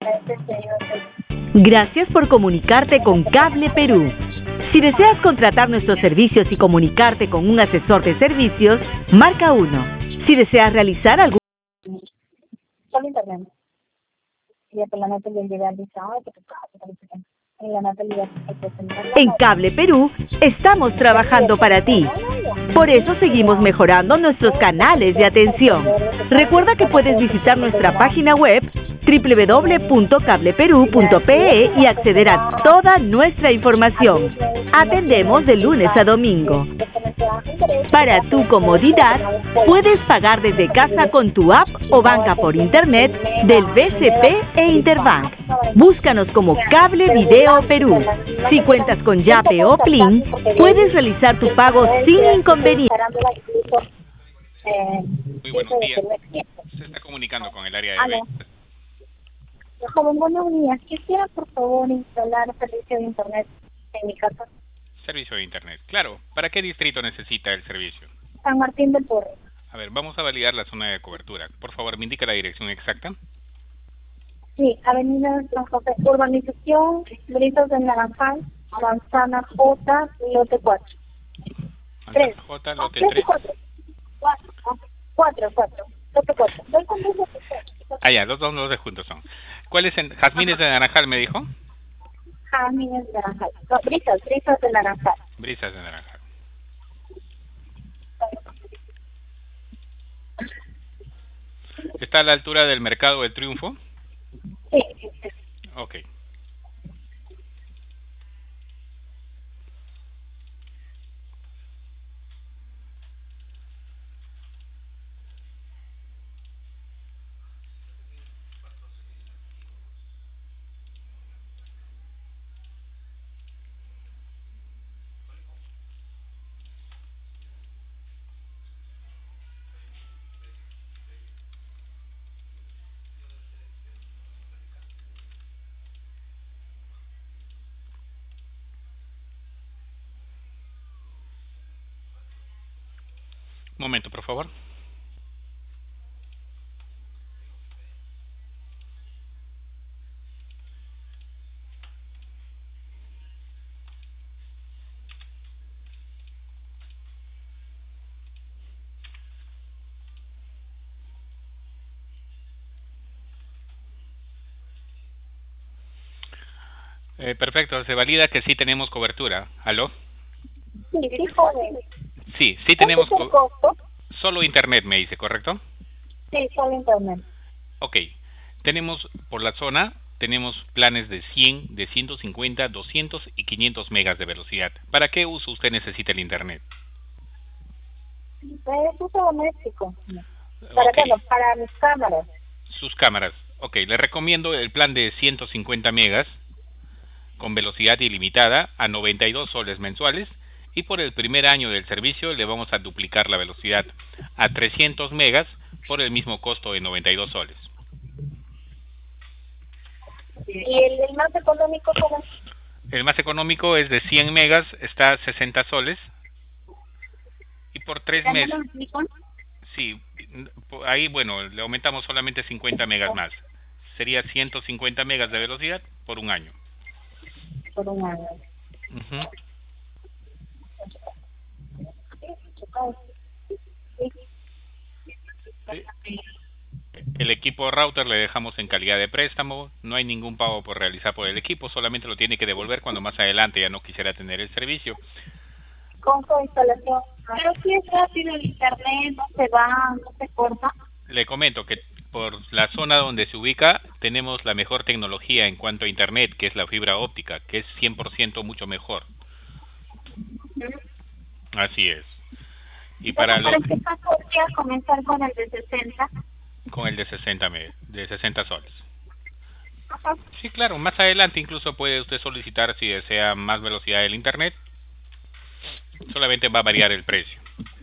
Gracias por comunicarte con Cable Perú. Si deseas contratar nuestros servicios y comunicarte con un asesor de servicios, marca 1. Si deseas realizar algún... Solo internet. Y por la natalidad en la natalidad En Cable Perú estamos trabajando para ti. Por eso seguimos mejorando nuestros canales de atención. Recuerda que puedes visitar nuestra página web www.cableperú.pe y acceder a toda nuestra información. Atendemos de lunes a domingo. Para tu comodidad, puedes pagar desde casa con tu app o banca por internet del BCP e Interbank. Búscanos como Cable Video Perú. Si cuentas con Yape o Plin, puedes realizar tu pago sin inconveniente. Muy buenos días. Se está comunicando con el área de ventas. Joven, buenos días. Quisiera, por favor, instalar servicio de internet en mi casa. Servicio de internet. Claro. ¿Para qué distrito necesita el servicio? San Martín del Porro. A ver, vamos a validar la zona de cobertura. Por favor, me indica la dirección exacta. Sí, Avenida San José, urbanización, Brisas de Naranjal, Manzana J, lote 4. Manzana J, lote 3. 4, lote 4. Ah, ya, los dos de juntos son. ¿Cuáles en Jazmines de Naranjal me dijo? Jazmines de Naranjal. No, Brisas de Naranjal. Brisas de Naranjal. ¿Está a la altura del Mercado del Triunfo? Sí. Ok. Un momento, por favor. Perfecto, se valida que sí tenemos cobertura. ¿Aló? Sí, joven. Sí tenemos ¿Cuánto es el costo? solo internet, me dice, ¿correcto? Sí, solo internet. Ok. Tenemos por la zona, tenemos planes de 100, de 150, 200 y 500 megas de velocidad. ¿Para qué uso usted necesita el internet? Es uso doméstico. Para mis cámaras. Sus cámaras. Ok, le recomiendo el plan de 150 megas con velocidad ilimitada a 92 soles mensuales y por el primer año del servicio le vamos a duplicar la velocidad a 300 megas por el mismo costo de 92 soles. ¿Y el más económico cómo? El más económico es de 100 megas, está a 60 soles y por 3 meses. Sí, ahí bueno, le aumentamos solamente 50 megas más. Sería 150 megas de velocidad por un año. Por un año. El equipo router le dejamos en calidad de préstamo, no hay ningún pago por realizar por el equipo, solamente lo tiene que devolver cuando más adelante ya no quisiera tener el servicio. Con su instalación. Pero si es rápido el internet, no se va, no se corta. Le comento que por la zona donde se ubica tenemos la mejor tecnología en cuanto a internet, que es la fibra óptica, que es 100% mucho mejor. Así es. Y para qué caso podría comenzar con el de 60? Con el de 60 soles. Ajá. Sí, claro, más adelante incluso puede usted solicitar si desea más velocidad del internet. Solamente va a variar el precio.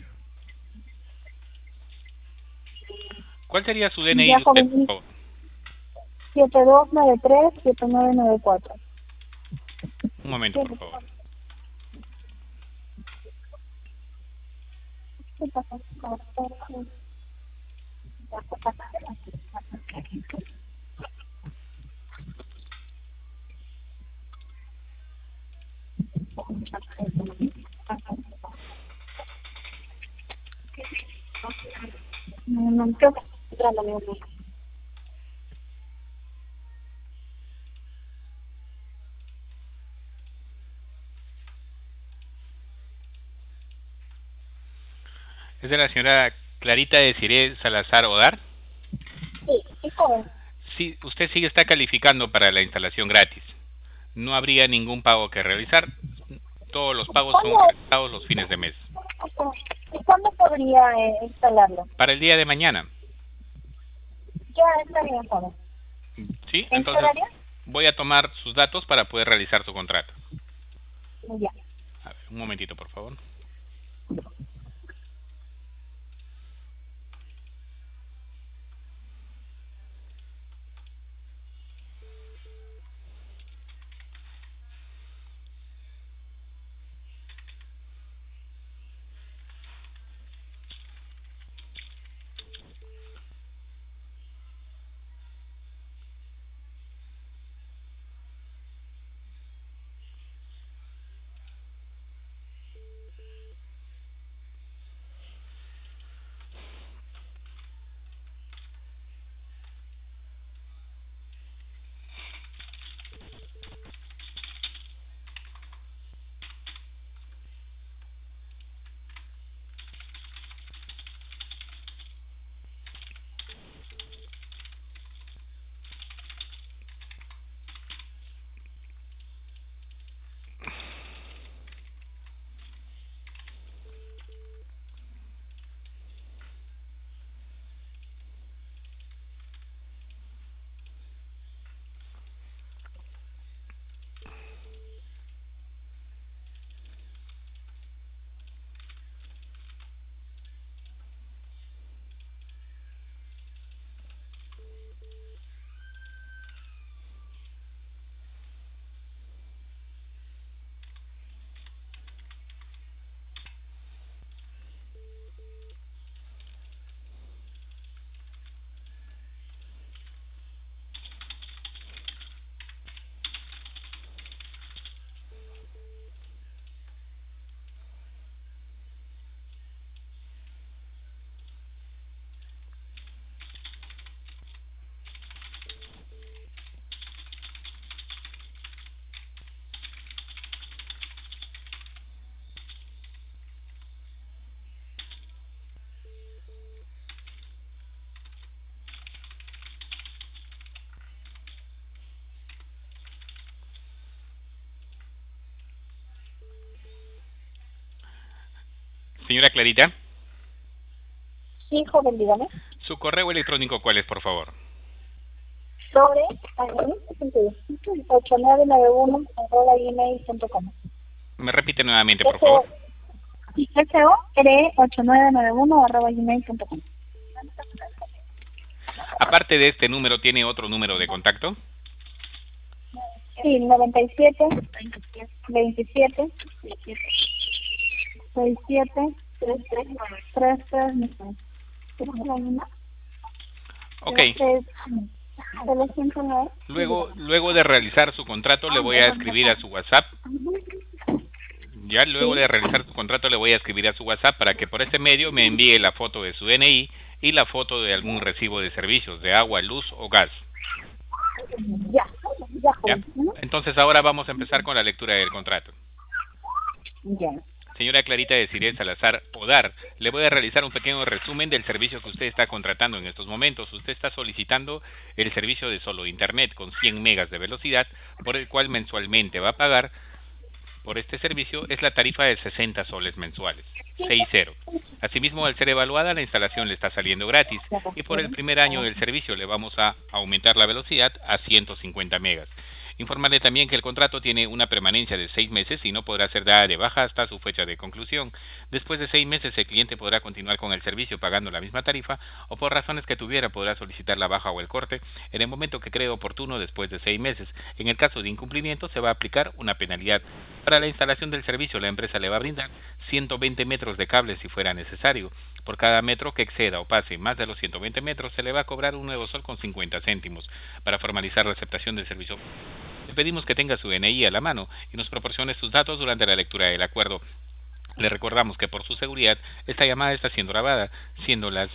¿Cuál sería su DNI de usted, por favor? 7293-7994. Un momento, por favor. No creo que estoy entrando mi número. ¿Es de la señora Clarita Desiree Salazar Odar? Sí, sí, joven. Sí, usted sí está calificando para la instalación gratis. No habría ningún pago que realizar. Todos los pagos son realizados los fines de mes. ¿Y cuándo podría instalarlo? Para el día de mañana. Ya está bien, joven. ¿Sí? ¿En qué Entonces horario? voy a tomar sus datos para poder realizar su contrato. Ya. A ver, un momentito, por favor. Señora Clarita, Sí, joven, dígame. ¿su correo electrónico cuál es, por favor? Sobre 8991@gmail.com. Me repite nuevamente, por favor. SO8991@gmail.com. Aparte de este número, ¿tiene otro número de contacto? Sí, 97 27 67 33. Ok. Luego de realizar su contrato, le voy a escribir a su WhatsApp. Ya luego de realizar su contrato, le voy a escribir a su WhatsApp para que por este medio me envíe la foto de su DNI y la foto de algún recibo de servicios, de agua, luz o gas. Ya. ¿Ya? Entonces ahora vamos a empezar con la lectura del contrato. Ya. Señora Clarita Desiree Salazar Odar, le voy a realizar un pequeño resumen del servicio que usted está contratando en estos momentos. Usted está solicitando el servicio de solo Internet con 100 megas de velocidad, por el cual mensualmente va a pagar por este servicio es la tarifa de 60 soles mensuales, 60. Asimismo, al ser evaluada, la instalación le está saliendo gratis y por el primer año del servicio le vamos a aumentar la velocidad a 150 megas. Informarle también que el contrato tiene una permanencia de 6 meses y no podrá ser dada de baja hasta su fecha de conclusión. Después de 6 meses, el cliente podrá continuar con el servicio pagando la misma tarifa o por razones que tuviera podrá solicitar la baja o el corte en el momento que cree oportuno después de 6 meses. En el caso de incumplimiento, se va a aplicar una penalidad. Para la instalación del servicio, la empresa le va a brindar 120 metros de cable si fuera necesario. Por cada metro que exceda o pase más de los 120 metros, se le va a cobrar un nuevo sol con 50 céntimos. Para formalizar la aceptación del servicio Le pedimos que tenga su DNI a la mano y nos proporcione sus datos durante la lectura del acuerdo. Le recordamos que por su seguridad esta llamada está siendo grabada, siendo las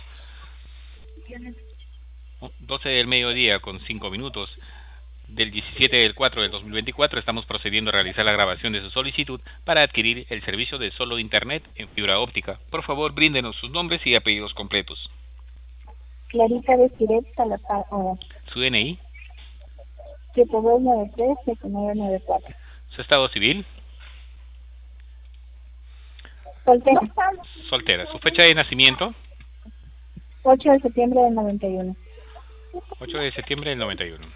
12 del mediodía con 5 minutos del 17 del 4 del 2024. Estamos procediendo a realizar la grabación de su solicitud para adquirir el servicio de solo Internet en fibra óptica. Por favor, bríndenos sus nombres y apellidos completos. Clarita de Siret Salazar Oro. Su DNI. 7293-7994. Su estado civil. Soltera. Soltera. Su fecha de nacimiento. 8 de septiembre del 91. 8 de septiembre del 91.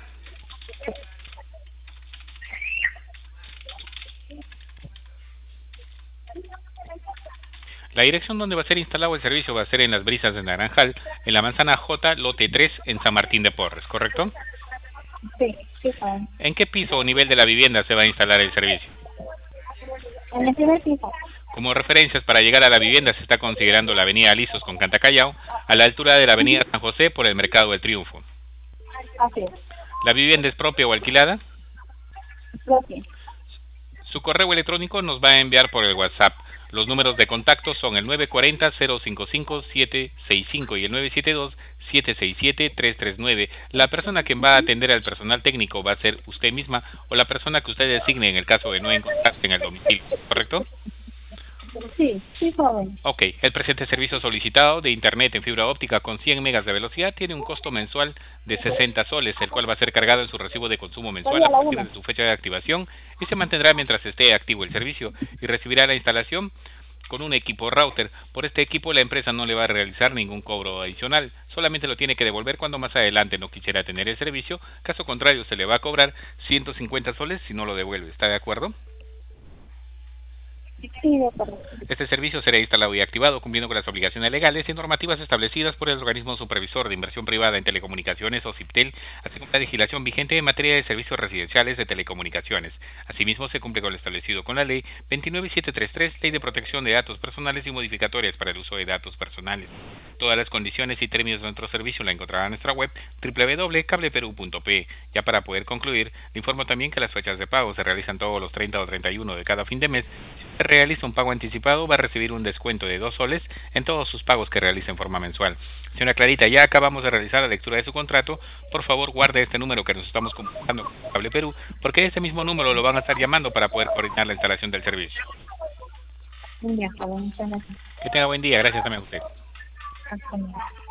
La dirección donde va a ser instalado el servicio va a ser en las Brisas de Naranjal, en la manzana J, lote 3, en San Martín de Porres, ¿correcto? Sí, sí, saben. ¿En qué piso o nivel de la vivienda se va a instalar el servicio? En el primer piso. Como referencias para llegar a la vivienda se está considerando la avenida Alisos con Cantacallao, a la altura de la avenida San José por el Mercado del Triunfo. Así es. ¿La vivienda es propia o alquilada? Propia. Su correo electrónico nos va a enviar por el WhatsApp. Los números de contacto son el 940-055-765 y el 972-767-339. La persona que va a atender al personal técnico va a ser usted misma o la persona que usted designe en el caso de no encontrarse en el domicilio, ¿correcto? Sí, sí, joven. Ok, el presente servicio solicitado de Internet en fibra óptica con 100 megas de velocidad tiene un costo mensual de 60 soles, el cual va a ser cargado en su recibo de consumo mensual a partir de su fecha de activación y se mantendrá mientras esté activo el servicio y recibirá la instalación con un equipo router. Por este equipo la empresa no le va a realizar ningún cobro adicional, solamente lo tiene que devolver cuando más adelante no quisiera tener el servicio, caso contrario se le va a cobrar 150 soles si no lo devuelve. ¿Está de acuerdo? Sí, de acuerdo. Este servicio será instalado y activado cumpliendo con las obligaciones legales y normativas establecidas por el organismo supervisor de inversión privada en telecomunicaciones o CIPTEL, así como la legislación vigente en materia de servicios residenciales de telecomunicaciones. Asimismo, se cumple con lo establecido con la Ley 29733, Ley de Protección de Datos Personales y Modificatorias para el Uso de Datos Personales. Todas las condiciones y términos de nuestro servicio la encontrará en nuestra web www.cableperu.pe. Ya para poder concluir, le informo también que las fechas de pago se realizan todos los 30 o 31 de cada fin de mes. Si realiza un pago anticipado, va a recibir un descuento de 2 soles en todos sus pagos que realice en forma mensual. Señora Clarita, ya acabamos de realizar la lectura de su contrato. Por favor, guarde este número que nos estamos comunicando con Cable Perú, porque ese mismo número lo van a estar llamando para poder coordinar la instalación del servicio. Ya, joven, muchas gracias. Que tenga buen día. Gracias también a usted. Hasta luego.